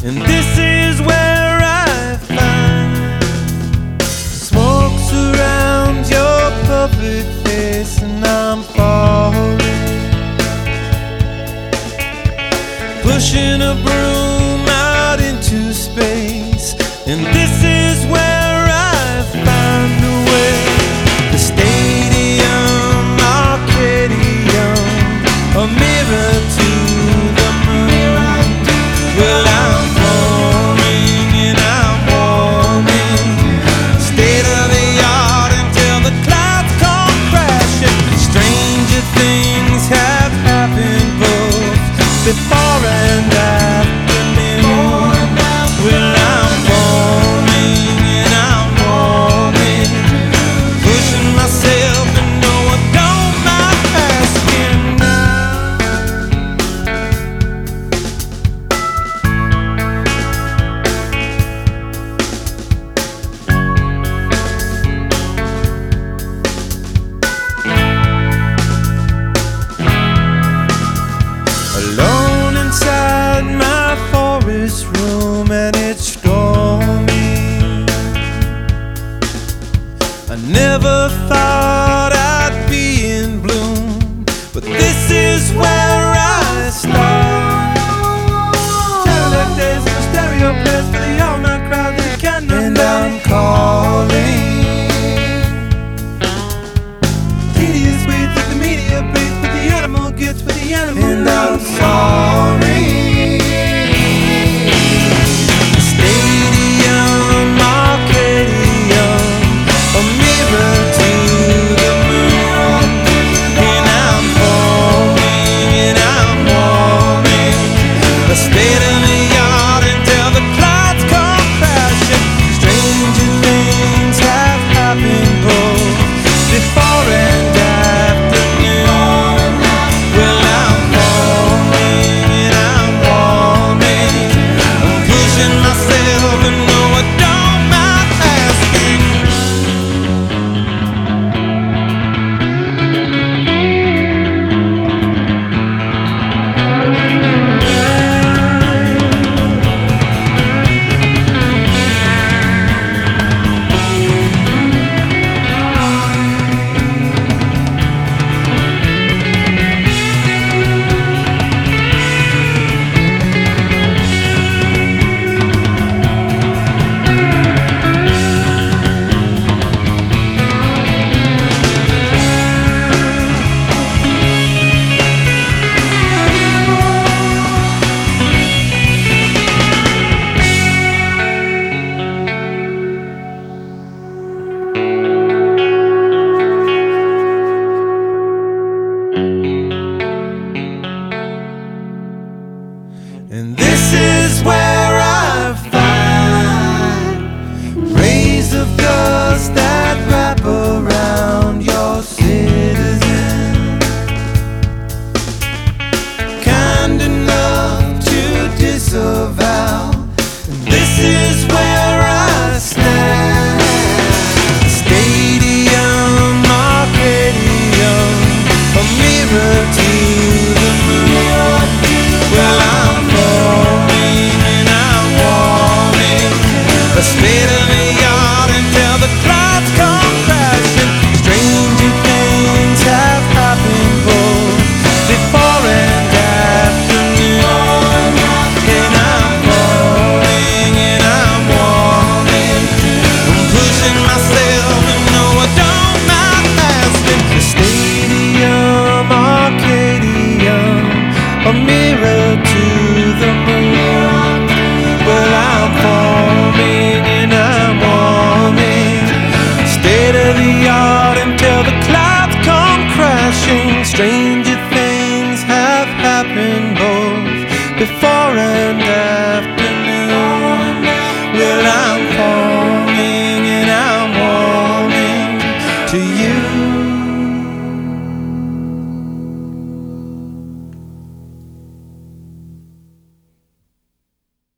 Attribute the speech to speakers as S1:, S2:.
S1: And this is where I find smoke surrounds your perfect face, and I'm falling, pushing a broom out into space. And this is where I find a way. The stadium, Arcadium, a mirror to the moon. Well, I'm falling and I'm warming, state of the art until the clouds come crashing. Stranger things have happened both before and after noon. Well, I'm falling and I'm warming, pushing myself and no, I don't mind asking now. Alone inside my forest room, and it's stormy. I never thought I'd be in bloom, but this is where I start. Cadillac days in a stereo place for the all-night crowd that cannot. And I'm calling. Tedious waits that the media breathes, but the animal gets what the animal. And I'm sorry. Stadium, Arcadium, a mirror to the moon. And I'm falling and I'm warming, the state of the art until the clouds come crashing. Stranger things have happened both before and after noon. Well, I'm falling and I'm warming, I'm pushing myself and no, I don't mind asking. And this is where I find rays of dust that wrap around your citizen, kind enough to disavow. And this is where I stand. Stadium, Arcadium, a mirror to the moon. Well, I'm falling and I'm warming, the state of the art until the clouds come crashing. Stranger things have happened both before and after noon. And I'm falling and I'm warming, I'm pushing myself and no, I don't mind asking. The stadium, Arcadium, a mirror to the moon. Well, I'm falling and I'm warming, state of the art until the clouds come crashing. Stranger things have happened both before and after noon. Well, I'm falling and I'm warming to you.